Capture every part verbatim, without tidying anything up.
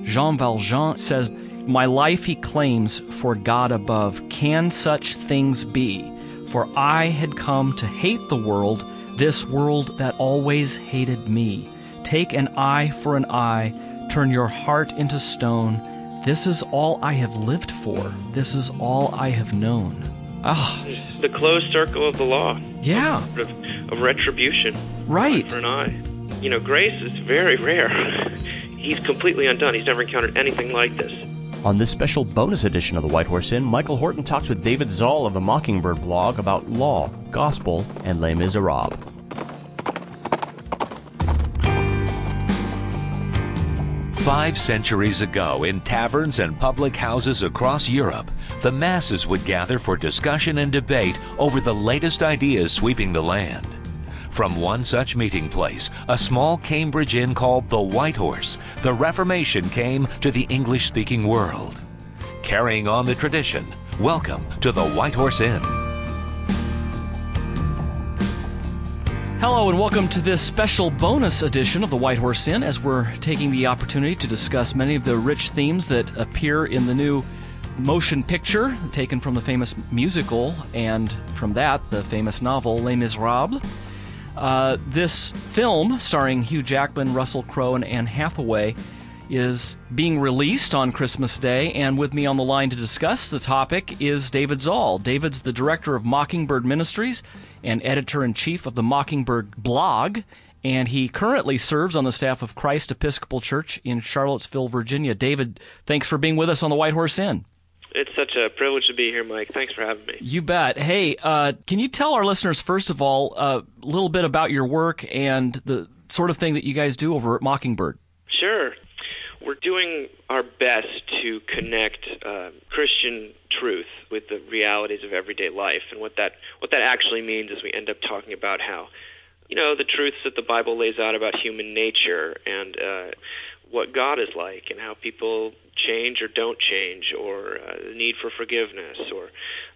Jean Valjean says, "My life he claims for God above. Can such things be? For I had come to hate the world, this world that always hated me. Take an eye for an eye, turn your heart into stone. This is all I have lived for. This is all I have known." Ah, the closed circle of the law. Yeah. Of, of retribution. Right. Eye for an eye. You know, grace is very rare. He's completely undone. He's never encountered anything like this. On this special bonus edition of the White Horse Inn, Michael Horton talks with David Zoll of the Mockingbird blog about law, gospel, and Les Miserables. Five centuries ago, in taverns and public houses across Europe, the masses would gather for discussion and debate over the latest ideas sweeping the land. From one such meeting place, a small Cambridge inn called the White Horse, the Reformation came to the English-speaking world. Carrying on the tradition, welcome to the White Horse Inn. Hello and welcome to this special bonus edition of the White Horse Inn, as we're taking the opportunity to discuss many of the rich themes that appear in the new motion picture taken from the famous musical, and from that, the famous novel Les Miserables. Uh, this film, starring Hugh Jackman, Russell Crowe, and Anne Hathaway, is being released on Christmas Day, and with me on the line to discuss the topic is David Zoll. David's the director of Mockingbird Ministries and editor-in-chief of the Mockingbird blog, and he currently serves on the staff of Christ Episcopal Church in Charlottesville, Virginia. David, thanks for being with us on the White Horse Inn. It's such a privilege to be here, Mike. Thanks for having me. You bet. Hey, uh, can you tell our listeners, first of all, a little bit about your work and the sort of thing that you guys do over at Mockingbird? Sure. We're doing our best to connect uh, Christian truth with the realities of everyday life, and what that what that actually means is we end up talking about how, you know, the truths that the Bible lays out about human nature and uh, what God is like, and how people change or don't change, or uh, the need for forgiveness or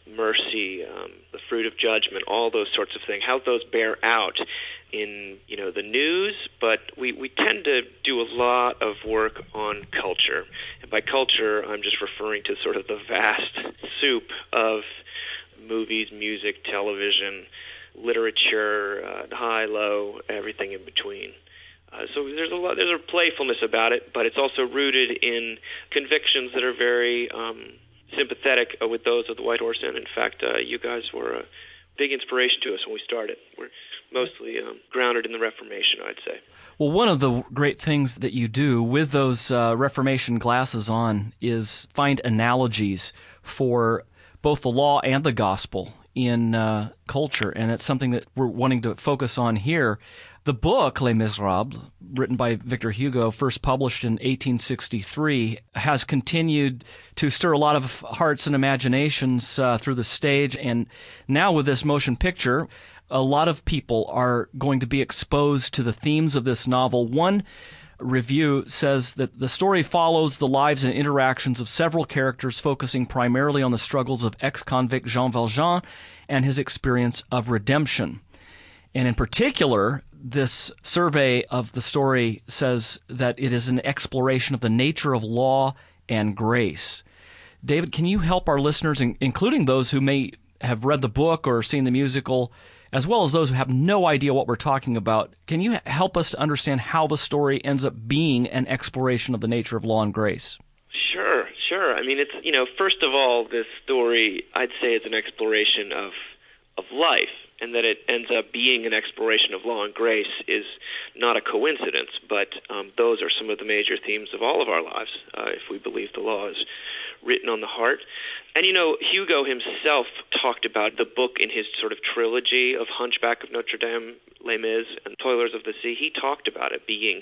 mercy, um, the fruit of judgment, all those sorts of things, how those bear out in, you know, the news. But we, we tend to do a lot of work on culture. And by culture, I'm just referring to sort of the vast soup of movies, music, television, literature, uh, high, low, everything in between. Uh, so there's a lot, there's a playfulness about it, but it's also rooted in convictions that are very um, sympathetic uh, with those of the White Horse Inn. In fact, uh, you guys were a big inspiration to us when we started. We're mostly um, grounded in the Reformation, I'd say. Well, one of the great things that you do with those uh, Reformation glasses on is find analogies for both the law and the gospel in uh, culture, and it's something that we're wanting to focus on here. The book, Les Miserables, written by Victor Hugo, first published in eighteen sixty-three, has continued to stir a lot of hearts and imaginations uh, through the stage. And now with this motion picture, a lot of people are going to be exposed to the themes of this novel. One review says that the story follows the lives and interactions of several characters, focusing primarily on the struggles of ex-convict Jean Valjean and his experience of redemption. And in particular, this survey of the story says that it is an exploration of the nature of law and grace. David, can you help our listeners, including those who may have read the book or seen the musical, as well as those who have no idea what we're talking about, can you help us to understand how the story ends up being an exploration of the nature of law and grace? Sure, sure. I mean, it's, you know, first of all, this story, I'd say, is an exploration of of life, and that it ends up being an exploration of law and grace is not a coincidence, but um, those are some of the major themes of all of our lives, uh, if we believe the law is written on the heart. And, you know, Hugo himself talked about the book in his sort of trilogy of Hunchback of Notre Dame, Les Mis, and Toilers of the Sea. He talked about it being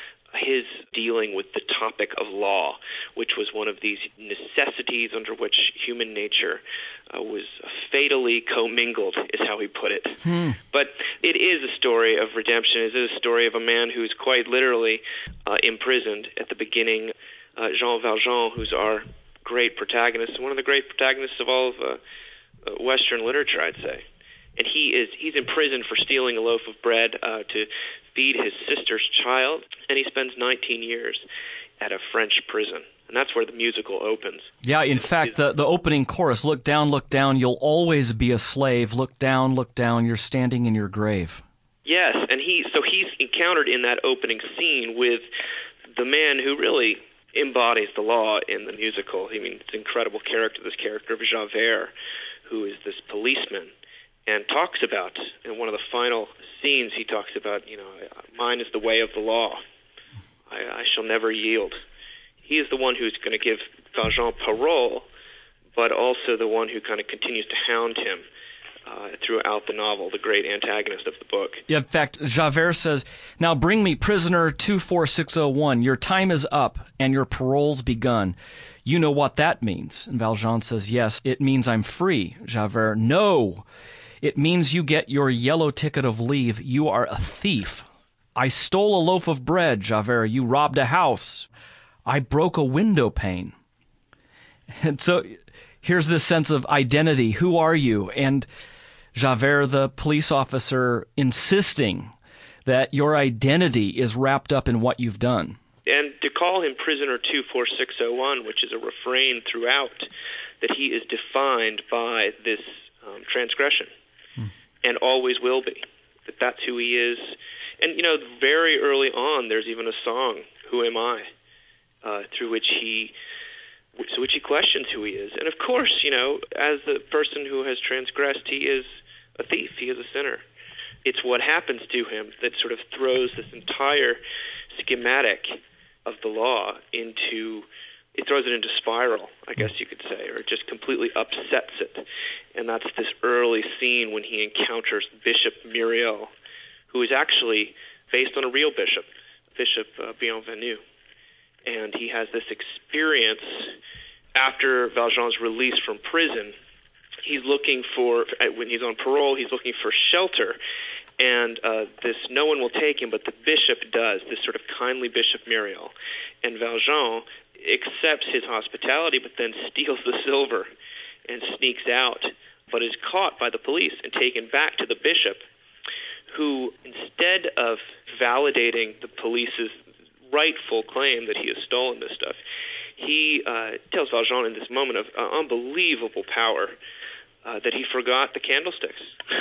his dealing with the topic of law, which was one of these necessities under which human nature uh, was fatally commingled, is how he put it. Hmm. But it is a story of redemption. It is a story of a man who's quite literally uh, imprisoned at the beginning. Uh, Jean Valjean, who's our great protagonist, one of the great protagonists of all of uh, uh, Western literature, I'd say. And he is he's imprisoned for stealing a loaf of bread uh, to feed his sister's child, and he spends nineteen years at a French prison. And that's where the musical opens. Yeah, in fact, the, the opening chorus, look down, look down, you'll always be a slave. Look down, look down, you're standing in your grave. Yes, and he so he's encountered in that opening scene with the man who really embodies the law in the musical. I mean, it's an incredible character, this character of Javert, who is this policeman, and talks about, in one of the final scenes, he talks about, you know, mine is the way of the law. I, I shall never yield. He is the one who's going to give Valjean parole, but also the one who kind of continues to hound him uh, throughout the novel, the great antagonist of the book. Yeah, in fact, Javert says, now bring me prisoner two four six oh one. Your time is up and your parole's begun. You know what that means. And Valjean says, yes, it means I'm free. Javert, no. It means you get your yellow ticket of leave. You are a thief. I stole a loaf of bread, Javert. You robbed a house. I broke a window pane. And so here's this sense of identity. Who are you? And Javert, the police officer, insisting that your identity is wrapped up in what you've done. And to call him prisoner two four six oh one, which is a refrain throughout, that he is defined by this um, transgression hmm. and always will be, that that's who he is. And, you know, very early on, there's even a song, Who Am I? Uh, through which he so which he questions who he is. And of course, you know, as the person who has transgressed, he is a thief, he is a sinner. It's what happens to him that sort of throws this entire schematic of the law into, it throws it into spiral, I guess you could say, or it just completely upsets it. And that's this early scene when he encounters Bishop Myriel, who is actually based on a real bishop, Bishop uh, Bienvenu. And he has this experience after Valjean's release from prison. He's looking for, when he's on parole, he's looking for shelter. And uh, this, no one will take him, but the bishop does, this sort of kindly Bishop Myriel. And Valjean accepts his hospitality, but then steals the silver and sneaks out, but is caught by the police and taken back to the bishop, who, instead of validating the police's rightful claim that he has stolen this stuff, he uh, tells Valjean in this moment of uh, unbelievable power uh, that he forgot the candlesticks.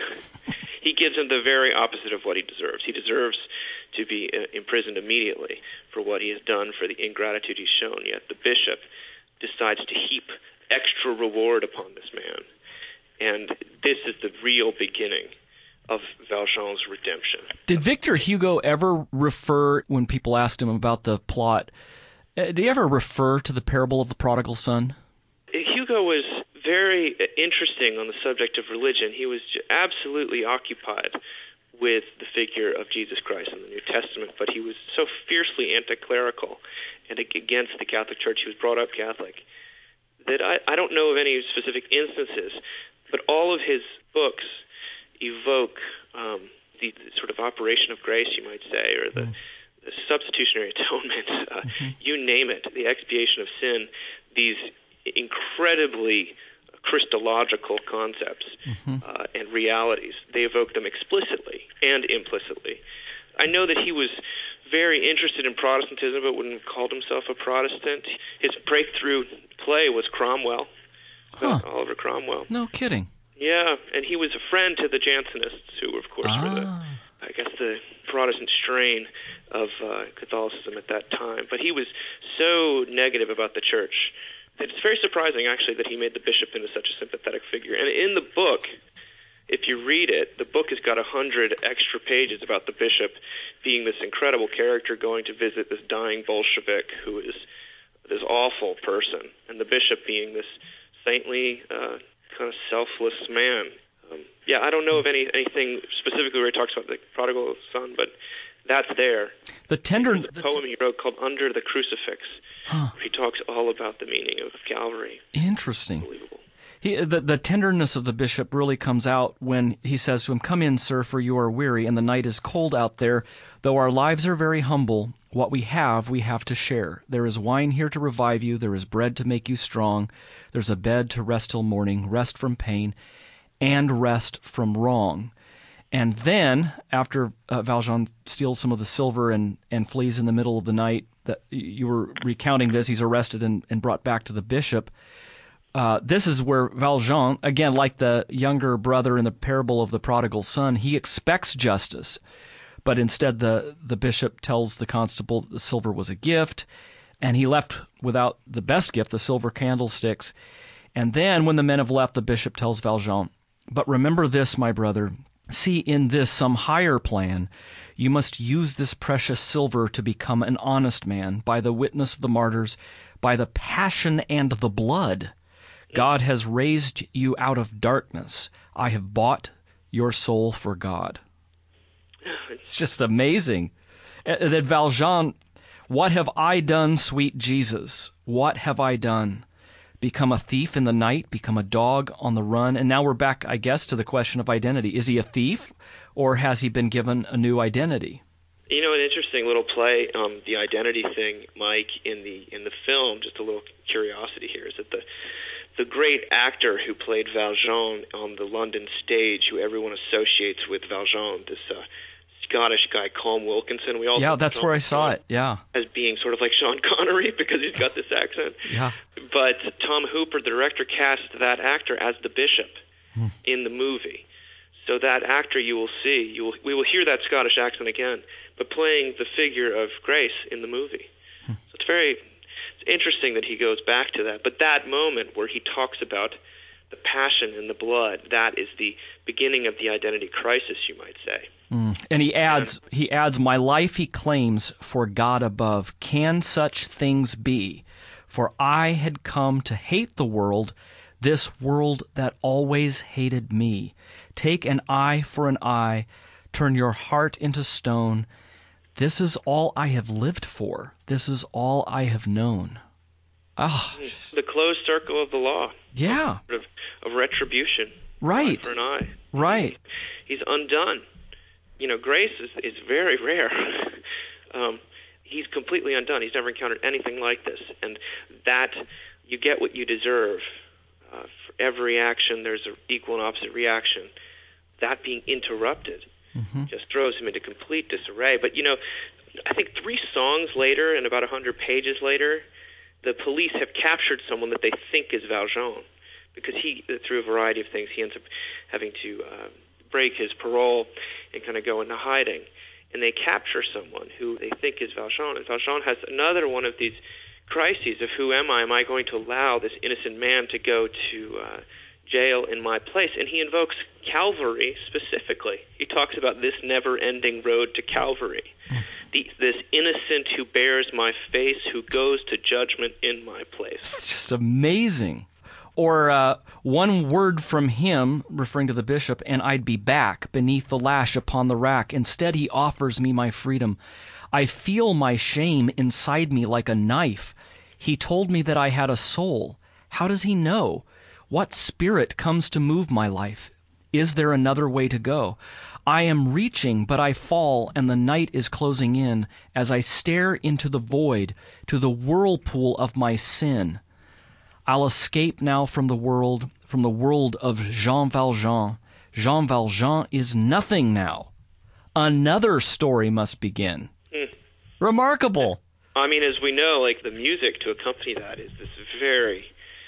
He gives him the very opposite of what he deserves. He deserves to be uh, imprisoned immediately for what he has done, for the ingratitude he's shown, yet the bishop decides to heap extra reward upon this man. And this is the real beginning of Valjean's redemption. Did Victor Hugo ever refer, when people asked him about the plot, uh, did he ever refer to the parable of the prodigal son? Hugo was very interesting on the subject of religion. He was absolutely occupied with the figure of Jesus Christ in the New Testament, but he was so fiercely anti-clerical and against the Catholic Church. He was brought up Catholic that I, I don't know of any specific instances, but all of his books evoke um, the, the sort of operation of grace, you might say, or the, mm. the substitutionary atonement, uh, mm-hmm. you name it, the expiation of sin, these incredibly Christological concepts mm-hmm. uh, and realities. They evoke them explicitly and implicitly. I know that he was very interested in Protestantism, but wouldn't have called himself a Protestant. His breakthrough play was Cromwell, huh. Oliver Cromwell. No kidding. Yeah, and he was a friend to the Jansenists, who, of course, ah. were the, I guess, the Protestant strain of uh, Catholicism at that time. But he was so negative about the church that it's very surprising, actually, that he made the bishop into such a sympathetic figure. And in the book, if you read it, the book has got a hundred extra pages about the bishop being this incredible character going to visit this dying Bolshevik who is this awful person, and the bishop being this saintly, uh, kind of selfless man. Um, yeah, I don't know of any anything specifically where he talks about the prodigal son, but that's there. The tender There's a poem he wrote called Under the Crucifix, huh. where he talks all about the meaning of Calvary. Interesting. Unbelievable. He, the, the tenderness of the bishop really comes out when he says to him, "Come in, sir, for you are weary, and the night is cold out there. Though our lives are very humble, what we have, we have to share. There is wine here to revive you. There is bread to make you strong. There's a bed to rest till morning, rest from pain, and rest from wrong." And then, after uh, Valjean steals some of the silver and, and flees in the middle of the night, that you were recounting this, he's arrested and, and brought back to the bishop. Uh, this is where Valjean, again, like the younger brother in the parable of the prodigal son, he expects justice. But instead, the, the bishop tells the constable that the silver was a gift, and he left without the best gift, the silver candlesticks. And then, when the men have left, the bishop tells Valjean, "But remember this, my brother, see in this some higher plan. You must use this precious silver to become an honest man by the witness of the martyrs, by the passion and the blood. God has raised you out of darkness. I have bought your soul for God." It's just amazing. That Valjean, what have I done, sweet Jesus? What have I done? Become a thief in the night, become a dog on the run. And now we're back, I guess, to the question of identity. Is he a thief, or has he been given a new identity? You know, an interesting little play, um, the identity thing, Mike, in the in the film, just a little curiosity here, is that the the great actor who played Valjean on the London stage, who everyone associates with Valjean, this uh, Scottish guy, Colm Wilkinson. We all yeah, that's where I saw it. Yeah, as being sort of like Sean Connery because he's got this accent. Yeah. But Tom Hooper, the director, cast that actor as the bishop hmm. in the movie. So that actor, you will see, you will, we will hear that Scottish accent again, but playing the figure of Grace in the movie. Hmm. So it's very it's interesting that he goes back to that. But that moment where he talks about the passion and the blood, that is the beginning of the identity crisis, you might say. Mm. And he adds, and, he adds, "My life he claims for God above. Can such things be? For I had come to hate the world, this world that always hated me. Take an eye for an eye, turn your heart into stone. This is all I have lived for. This is all I have known." Ah, the closed circle of the law. Yeah, of, of retribution. Right. Eye for an eye. Right. He's, he's undone. You know, grace is is very rare. um, he's completely undone. He's never encountered anything like this, and that you get what you deserve. Uh, for every action, there's an equal and opposite reaction. That being interrupted mm-hmm. just throws him into complete disarray. But, you know, I think three songs later and about one hundred pages later, the police have captured someone that they think is Valjean because he, through a variety of things, he ends up having to uh, break his parole and kind of go into hiding. And they capture someone who they think is Valjean. And Valjean has another one of these crises of who am I? Am I going to allow this innocent man to go to uh, jail in my place? And he invokes Calvary specifically. He talks about this never-ending road to Calvary. Mm. The, this innocent who bears my face, who goes to judgment in my place. It's just amazing. Or uh, one word from him, referring to the bishop, and I'd be back beneath the lash upon the rack. Instead, he offers me my freedom. I feel my shame inside me like a knife. He told me that I had a soul. How does he know? What spirit comes to move my life? Is there another way to go? I am reaching, but I fall, and the night is closing in as I stare into the void, to the whirlpool of my sin. I'll escape now from the world, from the world of Jean Valjean. Jean Valjean is nothing now. Another story must begin. Hmm. Remarkable. I mean, as we know, like the music to accompany that is this very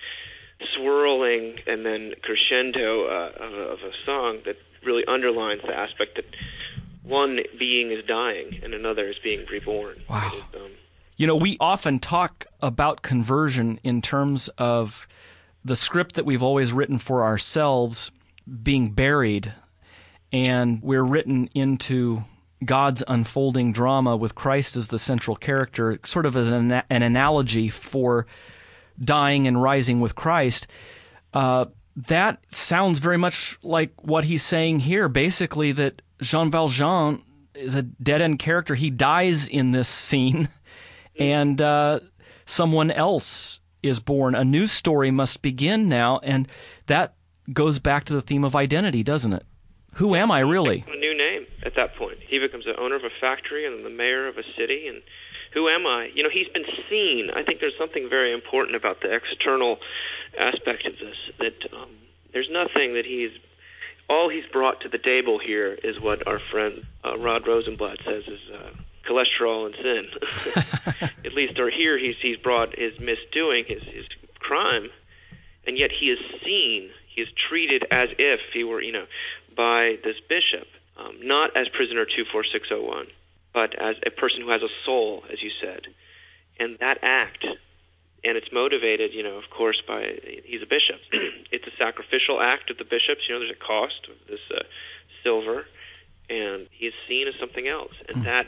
swirling and then crescendo uh, of, a, of a song that really underlines the aspect that one being is dying and another is being reborn. Wow. Is, um, you know, we often talk about conversion in terms of the script that we've always written for ourselves being buried, and we're written into God's unfolding drama with Christ as the central character, sort of as an, an analogy for dying and rising with Christ. Uh, that sounds very much like what he's saying here, basically that Jean Valjean is a dead-end character. He dies in this scene, and uh, someone else is born. A new story must begin now, and that goes back to the theme of identity, doesn't it? Who am I really? A new name at that point. He becomes the owner of a factory and then the mayor of a city, and who am I? You know, he's been seen. I think there's something very important about the external aspect of this, that um, there's nothing that he's all he's brought to the table here is what our friend uh, Rod Rosenblatt says is uh, cholesterol and sin. At least, or here he's he's brought his misdoing, his his crime, and yet he is seen, he is treated as if he were, you know, by this bishop, um, not as prisoner two four six oh one, but as a person who has a soul, as you said, and that act. And it's motivated, you know, of course, by, he's a bishop. It's a sacrificial act of the bishops. You know, there's a cost of this uh, silver, and he's seen as something else. And mm. that,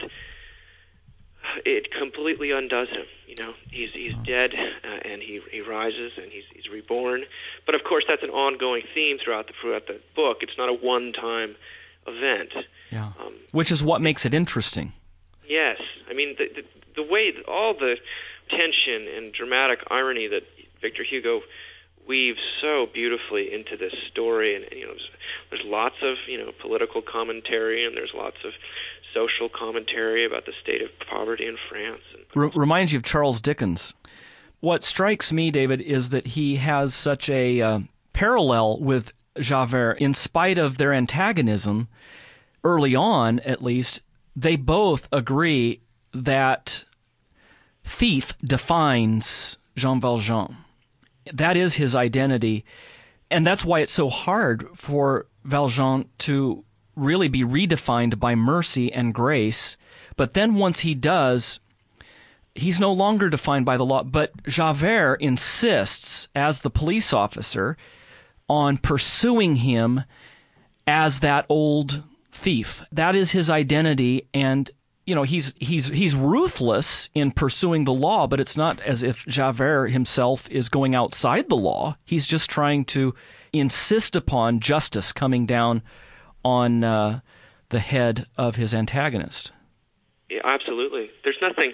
it completely undoes him. You know, he's he's dead, uh, and he he rises, and he's he's reborn. But of course, that's an ongoing theme throughout the throughout the book. It's not a one-time event. Yeah. Um, Which is what makes it interesting. Yes, I mean the the, the way that all the tension and dramatic irony that Victor Hugo weaves so beautifully into this story, and you know, there's, there's lots of you know political commentary, and there's lots of social commentary about the state of poverty in France. And R- reminds you of Charles Dickens. What strikes me, David, is that he has such a uh, parallel with Javert. In spite of their antagonism, early on at least, they both agree that thief defines Jean Valjean. That is his identity, and that's why it's so hard for Valjean to really be redefined by mercy and grace. But then once he does, he's no longer defined by the law. But Javert insists, as the police officer, on pursuing him as that old thief. That is his identity, and you know, he's he's he's ruthless in pursuing the law, but it's not as if Javert himself is going outside the law. He's just trying to insist upon justice coming down on uh, the head of his antagonist. Yeah, absolutely. There's nothing.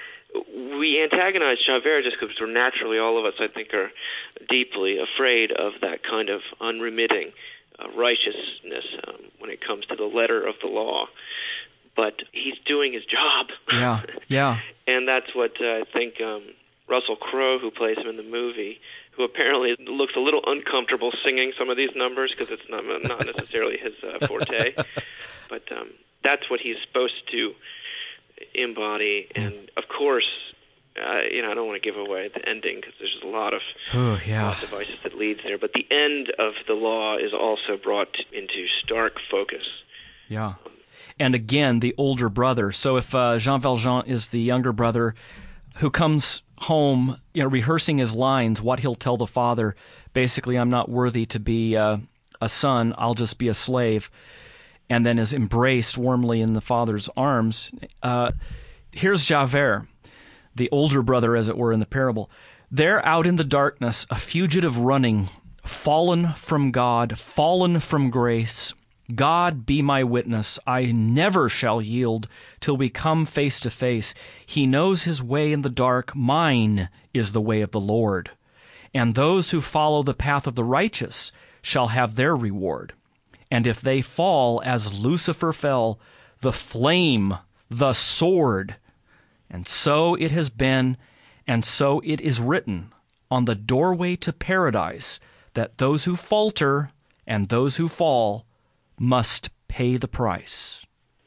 We antagonize Javert just because we're naturally, all of us, I think, are deeply afraid of that kind of unremitting uh, righteousness um, when it comes to the letter of the law. But he's doing his job. Yeah, yeah. And that's what uh, I think um, Russell Crowe, who plays him in the movie, who apparently looks a little uncomfortable singing some of these numbers because it's not not necessarily his uh, forte. But um, that's what he's supposed to embody. And, of course, uh, you know, I don't want to give away the ending because there's a lot of Ooh, yeah. devices that leads there. But the end of the law is also brought into stark focus. Yeah. And again, the older brother. So if uh, Jean Valjean is the younger brother who comes home, you know, rehearsing his lines, what he'll tell the father, basically, I'm not worthy to be uh, a son, I'll just be a slave, and then is embraced warmly in the father's arms. Uh, here's Javert, the older brother, as it were, in the parable. There out in the darkness, a fugitive running, fallen from God, fallen from grace. God be my witness, I never shall yield till we come face to face. He knows his way in the dark, mine is the way of the Lord. And those who follow the path of the righteous shall have their reward. And if they fall as Lucifer fell, the flame, the sword. And so it has been, and so it is written on the doorway to paradise, that those who falter and those who fall must pay the price.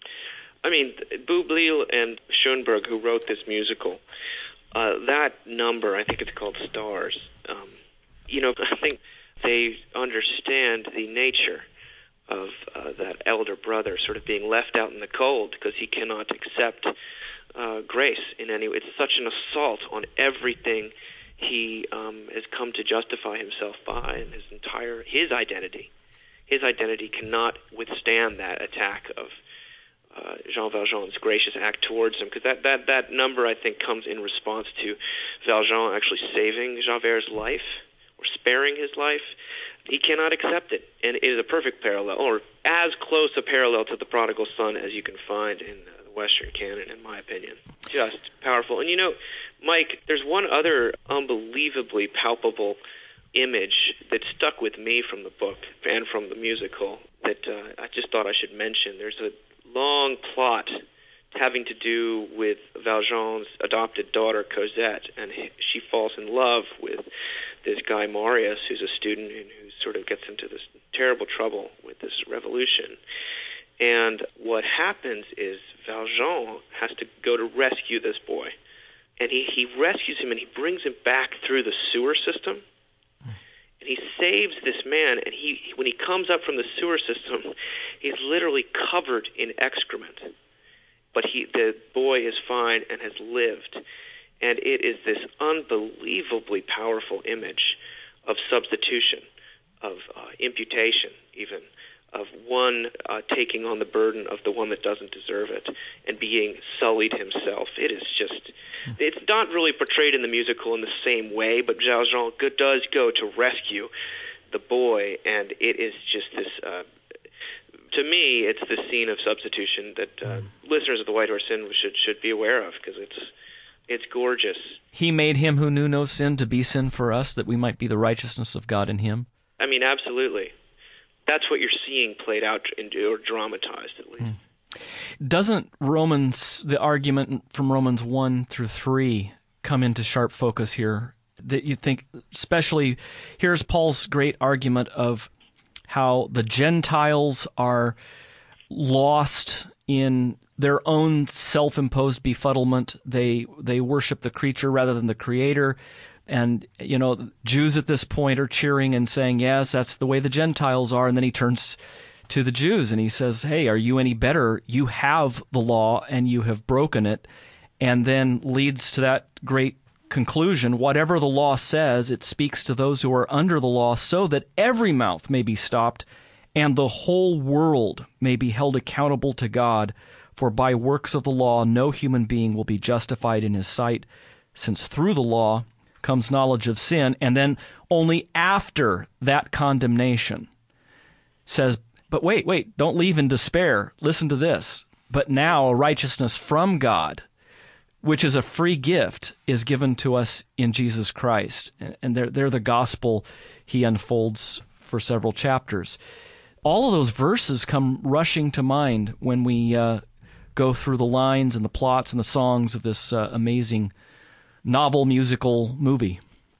I mean, Boublil and Schoenberg, who wrote this musical, uh, that number, I think it's called Stars, um, you know, I think they understand the nature of uh, that elder brother sort of being left out in the cold because he cannot accept uh, grace in any way. It's such an assault on everything he um, has come to justify himself by, and his entire, his identity. His identity cannot withstand that attack of uh, Jean Valjean's gracious act towards him, because that, that, that number, I think, comes in response to Valjean actually saving Javert's life or sparing his life. He cannot accept it, and it is a perfect parallel, or as close a parallel to the prodigal son as you can find in uh, the Western canon, in my opinion. Just powerful. And you know, Mike, there's one other unbelievably palpable image that stuck with me from the book and from the musical that uh, I just thought I should mention. There's a long plot having to do with Valjean's adopted daughter, Cosette, and he, she falls in love with this guy, Marius, who's a student and who sort of gets into this terrible trouble with this revolution. And what happens is Valjean has to go to rescue this boy. And he, he rescues him, and he brings him back through the sewer system. And he saves this man, and he when he comes up from the sewer system, he's literally covered in excrement. But he the boy is fine and has lived. And it is this unbelievably powerful image of substitution, of uh, imputation even, of one uh, taking on the burden of the one that doesn't deserve it and being sullied himself. It is just, it's not really portrayed in the musical in the same way, but Valjean does go to rescue the boy, and it is just this, uh, to me, it's the scene of substitution that uh, listeners of the White Horse Inn should, should be aware of, because it's, it's gorgeous. He made him who knew no sin to be sin for us, that we might be the righteousness of God in him. I mean, absolutely. That's what you're seeing played out in, or dramatized, at least. Mm. Doesn't Romans, the argument from Romans one through three, come into sharp focus here? That you think, especially, here's Paul's great argument of how the Gentiles are lost in their own self-imposed befuddlement. They they worship the creature rather than the Creator. And, you know, Jews at this point are cheering and saying, yes, that's the way the Gentiles are. And then he turns to the Jews and he says, hey, are you any better? You have the law and you have broken it. And then leads to that great conclusion, whatever the law says, it speaks to those who are under the law, so that every mouth may be stopped and the whole world may be held accountable to God. For by works of the law no human being will be justified in his sight, since through the law comes knowledge of sin. And then only after that condemnation says, but wait, wait, don't leave in despair. Listen to this. But now a righteousness from God, which is a free gift, is given to us in Jesus Christ. And they're, they're the gospel he unfolds for several chapters. All of those verses come rushing to mind when we uh, go through the lines and the plots and the songs of this uh, amazing novel musical movie.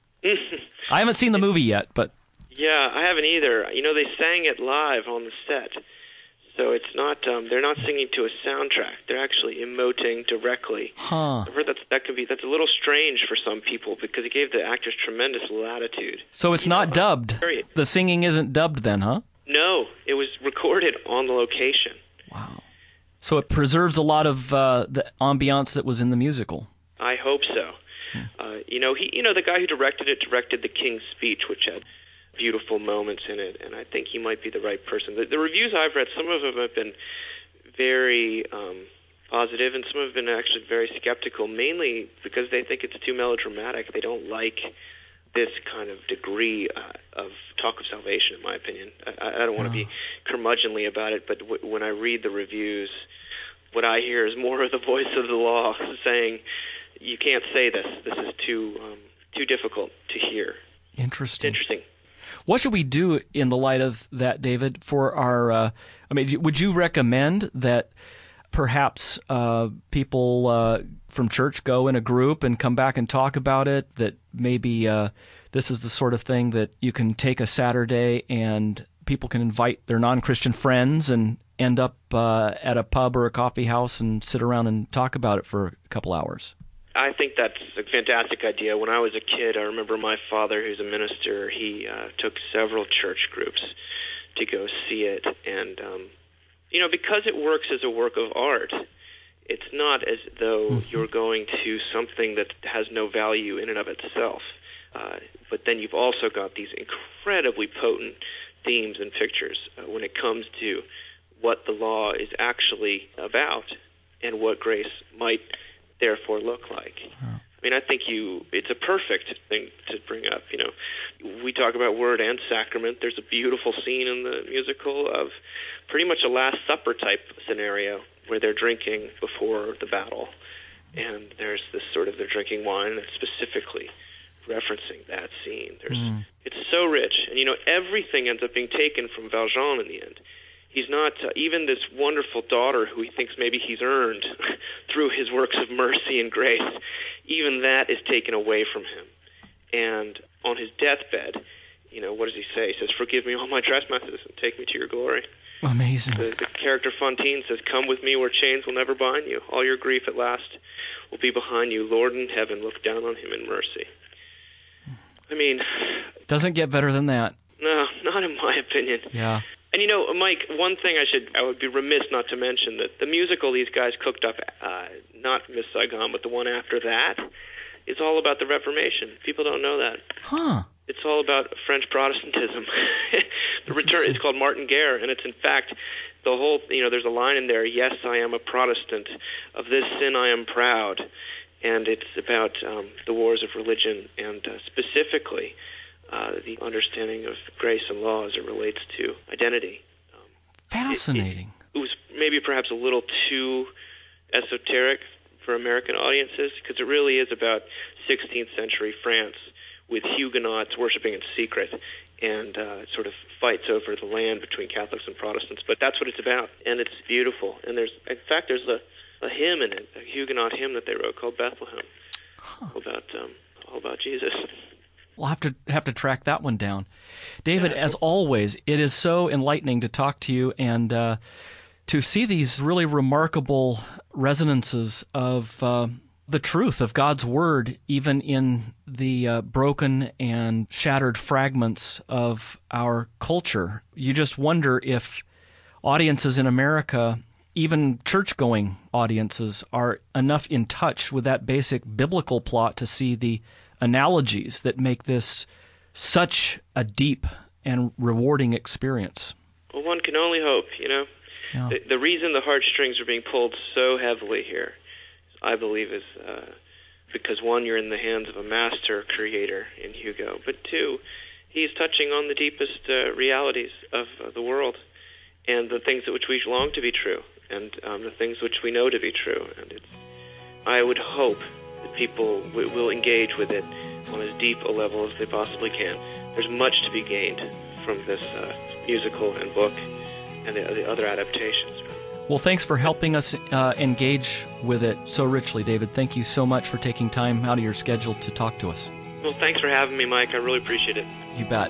I haven't seen the movie yet, but... Yeah, I haven't either. You know, they sang it live on the set. So it's not, um, they're not singing to a soundtrack. They're actually emoting directly. Huh. I've heard that's, that could be, that's a little strange for some people, because it gave the actors tremendous latitude. So it's you not know, dubbed. The singing isn't dubbed then, huh? No, it was recorded on the location. Wow. So it preserves a lot of uh, the ambiance that was in the musical. I hope so. Uh, you know, he, you know, the guy who directed it directed The King's Speech, which had beautiful moments in it, and I think he might be the right person. The, the reviews I've read, some of them have been very um, positive, and some have been actually very skeptical, mainly because they think it's too melodramatic. They don't like this kind of degree uh, of talk of salvation, in my opinion. I, I don't want to be curmudgeonly about it, but w- when I read the reviews, what I hear is more of the voice of the law saying, you can't say this. This is too um, too difficult to hear. Interesting. It's interesting. What should we do in the light of that, David, for our, uh, I mean, would you recommend that perhaps uh, people uh, from church go in a group and come back and talk about it, that maybe uh, this is the sort of thing that you can take a Saturday and people can invite their non-Christian friends and end up uh, at a pub or a coffee house and sit around and talk about it for a couple hours? I think that's a fantastic idea. When I was a kid, I remember my father, who's a minister, he uh, took several church groups to go see it. And, um, you know, because it works as a work of art, it's not as though mm-hmm. you're going to something that has no value in and of itself. Uh, but then you've also got these incredibly potent themes and pictures uh, when it comes to what the law is actually about and what grace might therefore look like. Oh. I mean, I think you it's a perfect thing to bring up. You know, we talk about word and sacrament. There's a beautiful scene in the musical of pretty much a Last Supper type scenario where they're drinking before the battle, and there's this sort of they're drinking wine that's specifically referencing that scene. There's mm. It's so rich, and you know, everything ends up being taken from Valjean in the end. He's not, uh, even this wonderful daughter who he thinks maybe he's earned through his works of mercy and grace, even that is taken away from him. And on his deathbed, you know, what does he say? He says, "Forgive me all my trespasses and take me to your glory." Amazing. The, the character Fontaine says, "Come with me where chains will never bind you. All your grief at last will be behind you. Lord in heaven, look down on him in mercy." I mean... Doesn't get better than that. No, not in my opinion. Yeah. And, you know, Mike, one thing I should, I would be remiss not to mention, that the musical these guys cooked up, uh, not Miss Saigon, but the one after that, is all about the Reformation. People don't know that. Huh. It's all about French Protestantism. The return is called Martin Guerre, and it's in fact the whole, you know, there's a line in there, "Yes, I am a Protestant. Of this sin I am proud." And it's about um, the wars of religion and uh, specifically uh, the understanding of grace and law as it relates to identity. Um, Fascinating. It, it, it was maybe perhaps a little too esoteric for American audiences, because it really is about sixteenth century France with Huguenots worshiping in secret and uh, sort of fights over the land between Catholics and Protestants. But that's what it's about, and it's beautiful. And there's, in fact, there's a, a hymn in it, a Huguenot hymn that they wrote called Bethlehem, huh. all about um, all about Jesus. We'll have to have to track that one down. David, yeah. As always, it is so enlightening to talk to you and uh, to see these really remarkable resonances of uh, the truth of God's Word, even in the uh, broken and shattered fragments of our culture. You just wonder if audiences in America, even church-going audiences, are enough in touch with that basic biblical plot to see the analogies that make this such a deep and rewarding experience. Well, one can only hope, you know. Yeah. The, the reason the heartstrings are being pulled so heavily here, I believe, is uh, because, one, you're in the hands of a master creator in Hugo, but two, he's touching on the deepest uh, realities of uh, the world and the things which we long to be true and um, the things which we know to be true. And it's, I would hope that people w- will engage with it on as deep a level as they possibly can. There's much to be gained from this uh, musical and book and the, the other adaptations. Well, thanks for helping us uh, engage with it so richly, David. Thank you so much for taking time out of your schedule to talk to us. Well, thanks for having me, Mike. I really appreciate it. You bet.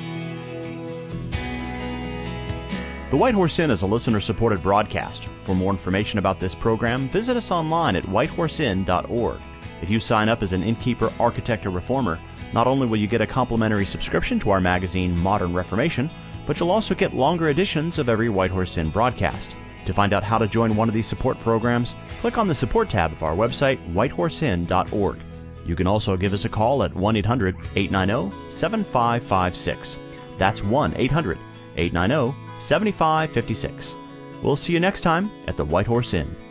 The White Horse Inn is a listener-supported broadcast. For more information about this program, visit us online at white horse inn dot org. If you sign up as an innkeeper, architect, or reformer, not only will you get a complimentary subscription to our magazine, Modern Reformation, but you'll also get longer editions of every White Horse Inn broadcast. To find out how to join one of these support programs, click on the support tab of our website, white horse inn dot org. You can also give us a call at one eight hundred, eight nine zero, seven five five six. That's one eight hundred, eight nine zero, seven five five six. We'll see you next time at the White Horse Inn.